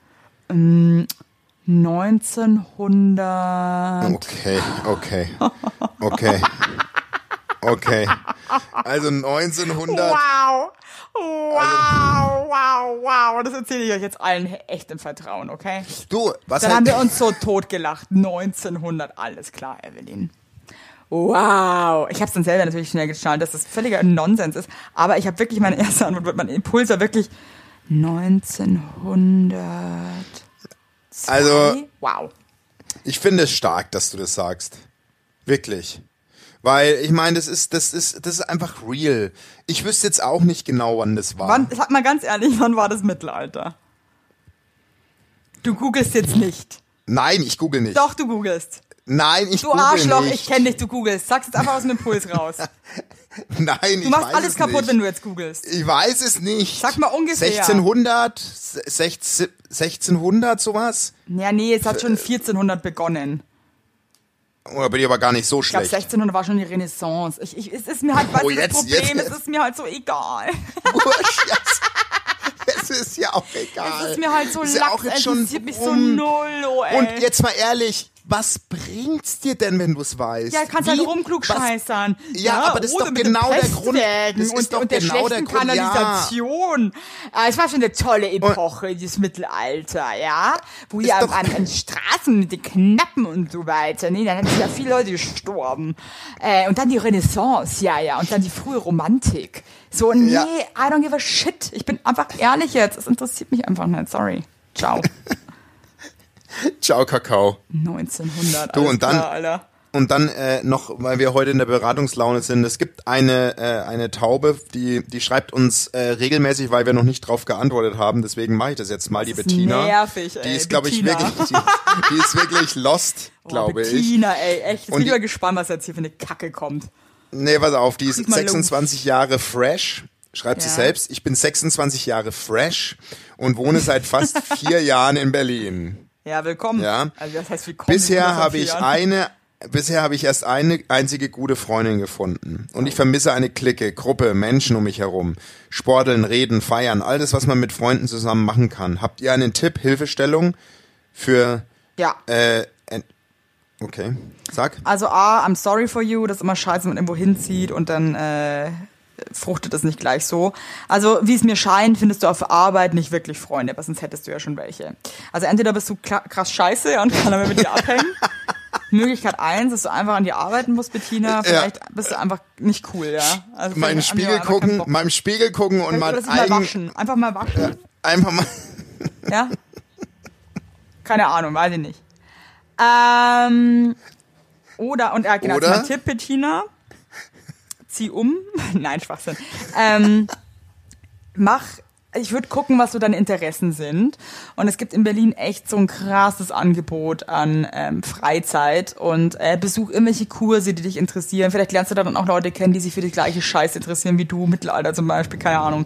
neunzehnhundert. Okay, okay, okay, okay. Also neunzehnhundert. Wow! Wow, wow, wow. Das erzähle ich euch jetzt allen echt im Vertrauen, okay? Du, was Dann halt, haben wir uns so totgelacht. neunzehnhundert, alles klar, Evelyn. Wow. Ich habe es dann selber natürlich schnell geschnallt, dass das völliger Nonsens ist. Aber ich habe wirklich, meine erste Antwort, mein Impuls war wirklich neunzehnhundert. Zwei? Also, wow. ich finde es stark, dass du das sagst. Wirklich. Weil, ich meine, das ist, das ist, das ist einfach real. Ich wüsste jetzt auch nicht genau, wann das war. Wann, sag mal ganz ehrlich, wann war das Mittelalter? Du googelst jetzt nicht. Nein, ich google nicht. Doch, du googelst. Nein, ich Du google Arschloch, nicht. ich kenne dich, du googelst. Sag's jetzt einfach aus dem Impuls raus. Nein, ich Du machst weiß alles es kaputt, nicht. wenn du jetzt googelst. Ich weiß es nicht. Sag mal ungefähr. sechzehnhundert, sechzehn, sechzehnhundert, sowas? Ja, nee, es hat schon vierzehnhundert begonnen. Oder bin ich aber gar nicht so Ich glaube, schlecht? sechzehnhundert war schon die Renaissance. Ich, ich, es ist mir halt, weißt Oh, du, das jetzt- Problem, jetzt- es ist mir halt so egal. Wurscht, jetzt. Es ist ja auch egal. Es ist mir halt so Ist ja lax, auch jetzt schon interessiert mich so rum. null, oh ey. Und jetzt mal ehrlich, was bringt's dir denn, wenn du es weißt? Ja, kannst halt Wie- rumklugscheißern. Ja, aber das ist oder doch mit genau den der Grund. Pestwägen Das ist und, doch und der genau der schlechten Grund. Ja. Kanalisation. Ah, es war schon eine tolle Epoche, dieses Mittelalter, ja? Wo Ist ja doch- an, an Straßen mit den Knappen und so weiter. Nee, dann sind ja viele Leute gestorben. Äh, und dann die Renaissance, ja, ja. Und dann die frühe Romantik. So, nee, Ja. I don't give a shit. Ich bin einfach ehrlich jetzt. Es interessiert mich einfach nicht. Sorry. Ciao. Ciao, Kakao. neunzehnhundert. Du, alles und dann- klar, Alter. Und dann äh, noch, weil wir heute in der Beratungslaune sind, es gibt eine äh, eine Taube, die die schreibt uns äh, regelmäßig, weil wir noch nicht drauf geantwortet haben. Deswegen mache ich das jetzt mal, die Das ist Bettina. nervig, ey, Die ist, glaube ich, Bettina. wirklich, die, die ist wirklich lost, glaube oh, ich. Bettina, ey, echt. Jetzt Und bin ich die- mal gespannt, was jetzt hier für eine Kacke kommt. Nee, pass auf, die ist Krieg mal sechsundzwanzig Jahre fresh, schreibt sie Ja. selbst. Ich bin sechsundzwanzig Jahre fresh und wohne seit fast vier Jahren in Berlin. Ja, willkommen. Ja. Also das heißt, willkommen. Bisher habe vier ich Jahren. eine, bisher habe ich erst eine einzige gute Freundin gefunden. Und ich vermisse eine Clique, Gruppe, Menschen um mich herum. Sporteln, reden, feiern, all das, was man mit Freunden zusammen machen kann. Habt ihr einen Tipp, Hilfestellung für, Ja. äh, en- okay, sag. Also A, I'm sorry for you, das ist immer scheiße, wenn man irgendwo hinzieht und dann äh, fruchtet das nicht gleich so. Also wie es mir scheint, findest du auf Arbeit nicht wirklich Freunde, aber sonst hättest du ja schon welche. Also entweder bist du kla- krass scheiße und keiner mehr mit dir abhängen. Möglichkeit eins, dass du einfach an dir arbeiten musst, Bettina. Vielleicht bist du einfach nicht cool, ja. Also Meinen vielleicht haben die Spiegel einfach keinen gucken, Bock. meinem Spiegel gucken und Oder mal sich mal eigen, waschen. Einfach mal waschen. einfach mal, Ja? Keine Ahnung, weiß ich nicht. Ähm, oder, und äh, genau, Oder? mein Tipp, Bettina, zieh um. Nein, Schwachsinn. Ähm, mach, ich würde gucken, was so deine Interessen sind. Und es gibt in Berlin echt so ein krasses Angebot an ähm, Freizeit und äh, besuch irgendwelche Kurse, die dich interessieren. Vielleicht lernst du da dann auch Leute kennen, die sich für die gleiche Scheiße interessieren wie du, Mittelalter zum Beispiel, keine Ahnung.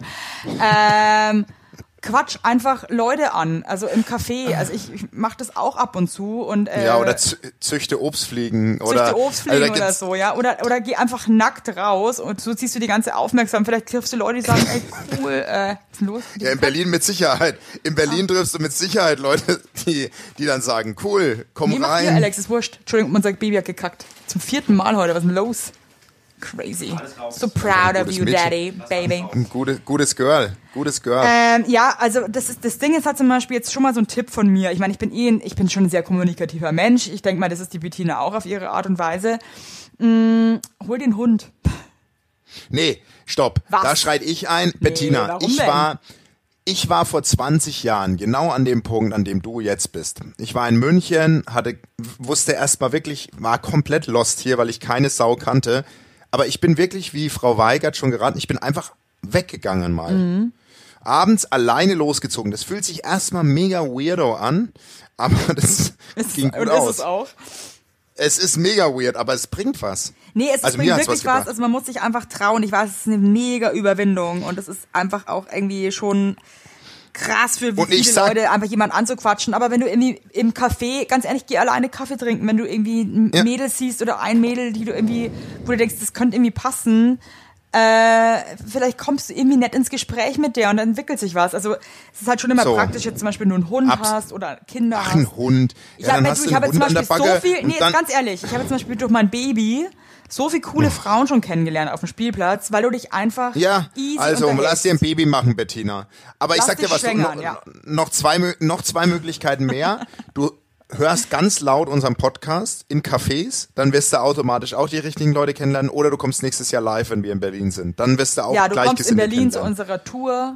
Ähm, Quatsch einfach Leute an, also im Café. Also ich, ich mache das auch ab und zu und äh, ja, oder zü- züchte Obstfliegen oder, züchte Obstfliegen also da oder gibt's- so, ja. Oder, oder geh einfach nackt raus und so ziehst du die ganze Aufmerksamkeit. Vielleicht triffst du Leute, die sagen, ey, cool, äh, was ist denn los? Ja, in Berlin mit Sicherheit. In Berlin triffst du mit Sicherheit Leute, die, die dann sagen, cool, komm Nee, mach rein. hier, Alex, ist wurscht. Entschuldigung, unser Baby hat gekackt. Zum vierten Mal heute, was ist denn los? Crazy. So proud of Gutes you, Mädchen. Daddy, baby. Ein gute, gutes Girl, gutes Girl. Ähm, ja, also das ist das Ding ist halt zum Beispiel jetzt schon mal so ein Tipp von mir. Ich meine, ich bin eh, ein, ich bin schon ein sehr kommunikativer Mensch. Ich denke mal, das ist die Bettina auch auf ihre Art und Weise. Mm, hol den Hund. Nee, stopp. Was? Da schreit ich ein. Bettina, warum ich denn? war, ich war vor zwanzig Jahren genau an dem Punkt, an dem du jetzt bist. Ich war in München, hatte, wusste erstmal wirklich, war komplett lost hier, weil ich keine Sau kannte. Aber ich bin wirklich, wie Frau Weigert schon geraten, ich bin einfach weggegangen mal. Mhm. Abends alleine losgezogen. Das fühlt sich erstmal mega weirdo an, aber das Ist ging es, gut und aus. ist es auch. Es ist mega weird, aber es bringt was. Nee, es Also bringt mir hat's wirklich was was. gebracht. Also man muss sich einfach trauen. Ich weiß, es ist eine mega Überwindung und es ist einfach auch irgendwie schon krass für wie Und ich viele sag- Leute, einfach jemanden anzuquatschen. Aber wenn du irgendwie im Café, ganz ehrlich, geh alleine Kaffee trinken, wenn du irgendwie ein Ja. Mädel siehst oder ein Mädel, die du irgendwie, wo du denkst, das könnte irgendwie passen, äh, vielleicht kommst du irgendwie nett ins Gespräch mit der und dann entwickelt sich was. Also es ist halt schon immer So. praktisch, jetzt zum Beispiel nur einen Hund Abs- hast oder Kinder Ach, hast. ein Hund. Ich Ja, habe dann jetzt, hast ich du hab einen jetzt zum Hund an Beispiel der so Backe viel, nee, und jetzt dann- ganz ehrlich, ich habe jetzt zum Beispiel durch mein Baby so viele coole Frauen schon kennengelernt auf dem Spielplatz, weil du dich einfach Ja, easy also lass unterhältst. dir ein Baby machen, Bettina. Aber ich Lass sag dir dich was, schwängern, noch, ja. noch, zwei, Mö- noch zwei Möglichkeiten mehr. Du hörst ganz laut unseren Podcast in Cafés, dann wirst du automatisch auch die richtigen Leute kennenlernen oder du kommst nächstes Jahr live, wenn wir in Berlin sind. Dann wirst du auch Ja, du kommst in Gleichgesinnte Berlin zu kennenlernen. unserer Tour,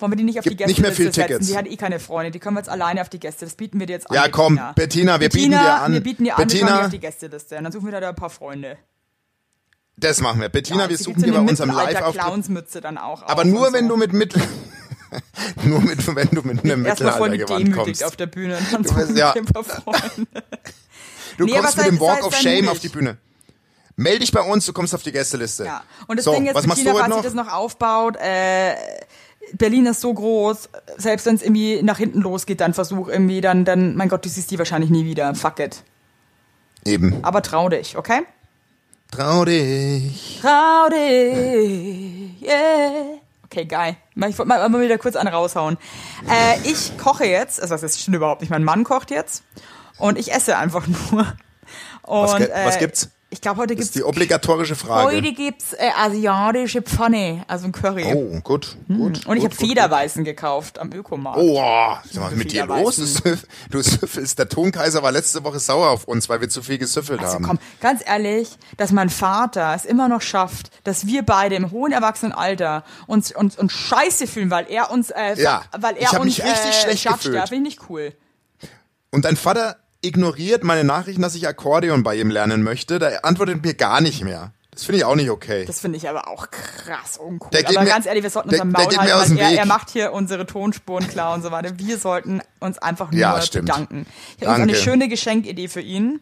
Wollen wir die nicht auf Gibt die nicht mehr viel Gästeliste setzen? Tickets. Die hat eh keine Freunde. Die können wir jetzt alleine auf die Gäste. Das bieten wir dir jetzt an. Ja, komm, Bettina, Bettina, wir Bettina, bieten dir an. Wir bieten dir an, Bettina, wir kommen auf die Gästeliste. Und dann suchen wir da ein paar Freunde. Das machen wir. Bettina, Ja, wir sie suchen gibt so hier bei eine unserem Mittelalter- Live-Auftritt. Clownsmütze dann auch Aber auf nur und wenn so. du mit Mittel... nur mit, wenn du mit einem Erstmal voll Mittelaltergewand gedemütigt kommst. auf der Bühne und dann Du bist- suchen ja. wir ein paar Freunde. Du Nee, aber kommst mit sei- dem Walk sei- of sei Shame mutig. auf die Bühne. Meld dich bei uns, du kommst auf die Gästeliste. Ja. Und das so, Ding jetzt, was machst Bettina, du heute falls noch? sich das noch aufbaut, äh, Berlin ist so groß, selbst wenn es irgendwie nach hinten losgeht, dann versuch irgendwie, dann, dann, mein Gott, du siehst die wahrscheinlich nie wieder. Fuck it. Eben. Aber trau dich, okay? Trau dich. Trau dich, yeah. Okay, geil. Ich wollte mal, mal wieder kurz einen raushauen. Äh, ich koche jetzt, also das stimmt überhaupt nicht, mein Mann kocht jetzt und ich esse einfach nur. Und, Was, ge- was äh, gibt's? Ich glaube, heute Das gibt's ist die obligatorische Frage. Heute gibt's äh, asiatische Pfanne, also ein Curry. Oh, gut, gut. Und ich gut, habe gut, Federweißen gekauft am Ökomarkt. Oh, sag mal, was ist mit dir los? Federweißen. Du süffelst. Der Tonkaiser war letzte Woche sauer auf uns, weil wir zu viel gesüffelt Also haben. komm, ganz ehrlich, dass mein Vater es immer noch schafft, dass wir beide im hohen Erwachsenenalter uns, uns, uns scheiße fühlen, weil er uns, äh, Ja, weil ich er hab uns mich richtig äh, schlecht judged. gefühlt. Ja, finde ich nicht cool. Und dein Vater ignoriert meine Nachrichten, dass ich Akkordeon bei ihm lernen möchte. Der antwortet mir gar nicht mehr. Das finde ich auch nicht okay. Das finde ich aber auch krass uncool. Der geht Aber mir- ganz ehrlich, wir sollten der- unser der Maul geht halten, mir aus dem weil er, Weg. er macht hier unsere Tonspuren klar und so weiter. Wir sollten uns einfach nur Ja, stimmt. bedanken. Ich habe Danke. eine schöne Geschenkidee für ihn.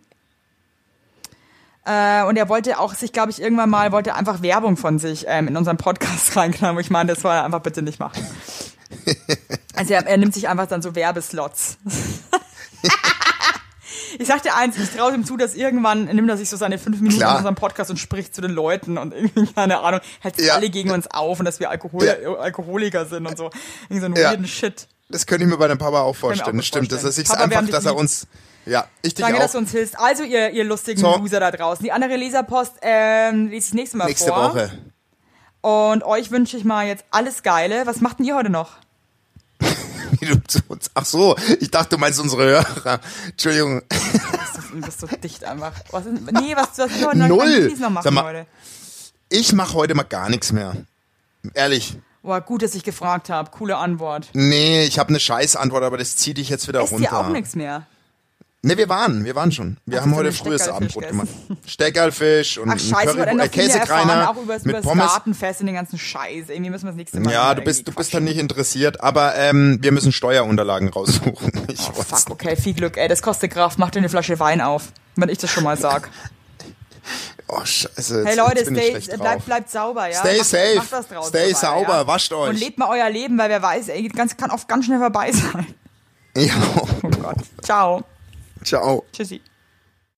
Äh, und er wollte auch sich, glaube ich, irgendwann mal, wollte einfach Werbung von sich ähm, in unseren Podcast reinknallen, wo ich meine, das soll er einfach bitte nicht machen. Also er, er nimmt sich einfach dann so Werbeslots. Ich sag dir eins, ich traue ihm zu, dass irgendwann nimmt er sich so seine fünf Minuten Klar. in unserem Podcast und spricht zu den Leuten und irgendwie, keine Ahnung, hält sich Ja. alle gegen uns auf und dass wir Alkohol Ja. Alkoholiker sind und so. Irgendwie so einen Ja. weirden Shit. Das könnte ich mir bei deinem Papa auch mir auch vorstellen. gut Das stimmt. Dass er vorstellen. sich Papa, wir haben einfach, dich dass er lieb. uns. Ja, ich dich Danke, auch. dass du uns hilfst. Also, ihr, ihr lustigen So. Loser da draußen. Die andere Leserpost ähm, lese ich nächstes Mal Nächste vor. Woche. Und euch wünsche ich mal jetzt alles Geile. Was macht denn ihr heute noch? Wie du zu uns. Ach so, ich dachte, du meinst unsere Hörer. Entschuldigung. Du bist so dicht einfach. Was ist, nee, was, was wir heute noch, Null. was noch machen Sag mal, heute? Ich mache heute mal gar nichts mehr. Ehrlich. Boah, gut, dass ich gefragt habe. Coole Antwort. Nee, ich habe eine Scheißantwort, aber das zieht dich jetzt wieder Esst runter. ihr auch nichts mehr? Ne, wir waren, wir waren schon. Wir Hast haben du so heute einen frühes Steckerlfisch Abendbrot gegessen? gemacht. Steckerlfisch und Ach ein scheiße, ich wollte Curry, noch äh, viel mehr erfahren, Käsekreiner auch über das, mit über das Pommes. Gartenfest und den ganzen Scheiß. Irgendwie müssen wir das nächste Mal Ja, mal du bist, du irgendwie bist dann nicht interessiert, aber ähm, wir müssen Steuerunterlagen raussuchen. Ich Oh, weiß. fuck, okay, viel Glück, ey, das kostet Kraft, mach dir eine Flasche Wein auf, wenn ich das schon mal sag. Oh, scheiße. Jetzt, Hey Leute, jetzt bin ich stay, schlecht drauf. bleibt, bleibt sauber, ja. Stay macht, safe. Macht was draus Stay dabei, sauber, ja? wascht euch. Und lebt mal euer Leben, weil wer weiß, ey, ganz, kann oft ganz schnell vorbei sein. Ja. Oh Gott. Ciao. Ciao. Tschüssi.